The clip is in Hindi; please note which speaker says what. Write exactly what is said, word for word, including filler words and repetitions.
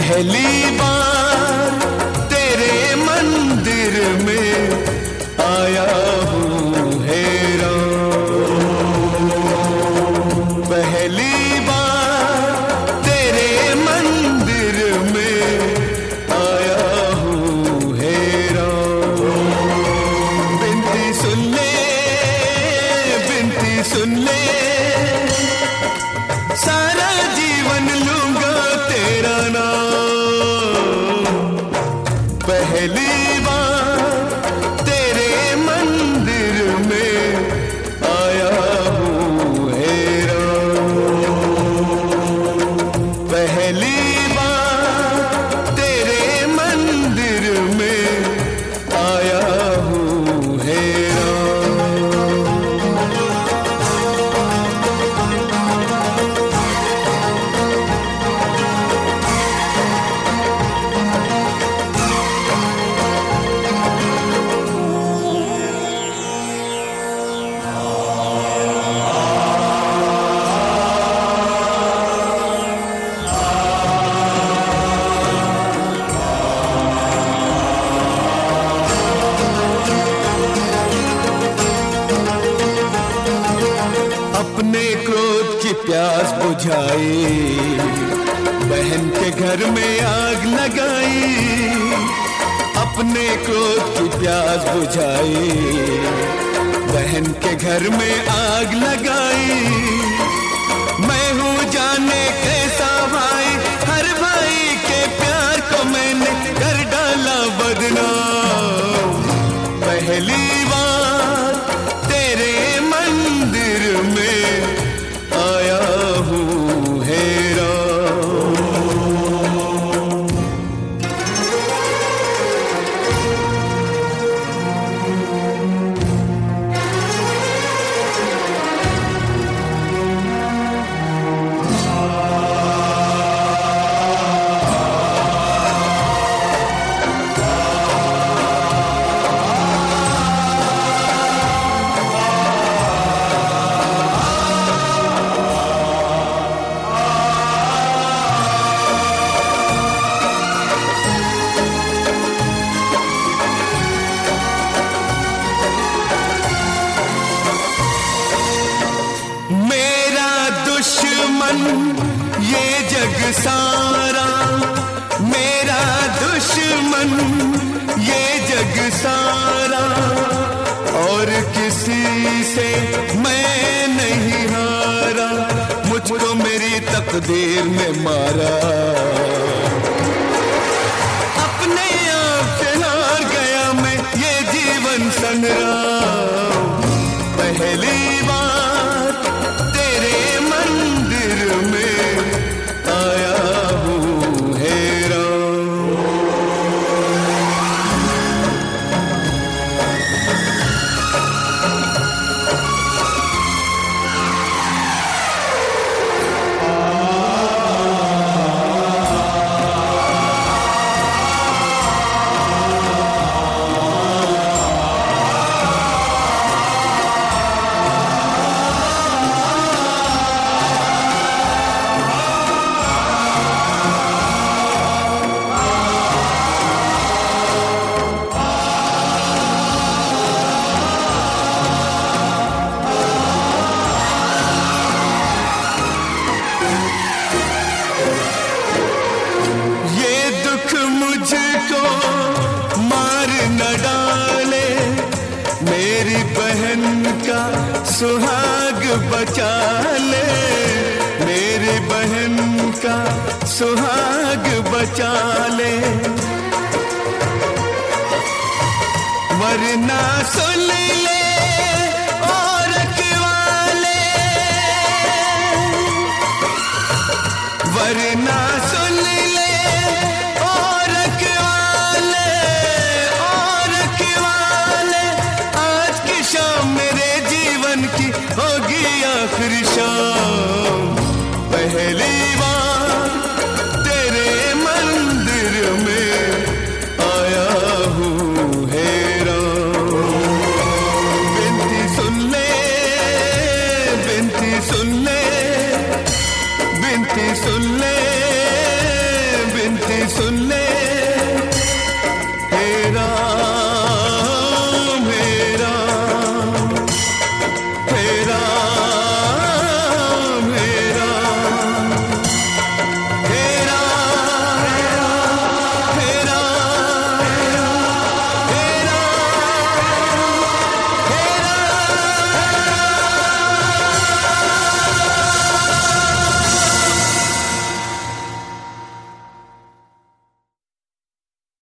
Speaker 1: पहली बार तेरे मंदिर में आया हूँ हैरान। पहली बार तेरे मंदिर में आया हूँ हैरान। बिनती सुन ले, बिनती सुन ले, सारा जीवन लूंगा तेरा नाम। पहली बार तेरे मंदिर में आया हूँ हैरान। पहली बार तेरे मंदिर में आया हूँ हैरान। अपने क्रोध की प्यास बुझाई, बहन के घर में आग लगाई। अपने क्रोध की प्यास बुझाई, बहन के घर में आग लगाई। मैं हूँ जाने कैसा भाई, हर भाई के प्यार को मैंने कर डाला बदनाम। पहली बार तेरे मंदिर में आया हूँ हैरान। दुश्मन ये जग सारा, मेरा दुश्मन ये जग सारा, और किसी से मैं नहीं हारा। मुझको मेरी तकदीर में मारा, अपने आप से हार गया मैं ये जीवन संग्राम। पहली बार तेरे मंदिर में आया हूँ हैरान। मुझको मार न डाले, मेरी बहन का सुहाग बचा ले। मेरी बहन का सुहाग बचा ले, वरना सुन ले और रखवाले, वरना सुन ले होगी आखिरी शाम। पहली बार तेरे मंदिर में आया हूँ हैरान। बिनती सुन ले, बिनती सुन ले, बिनती सुन ले, बिनती सुन ले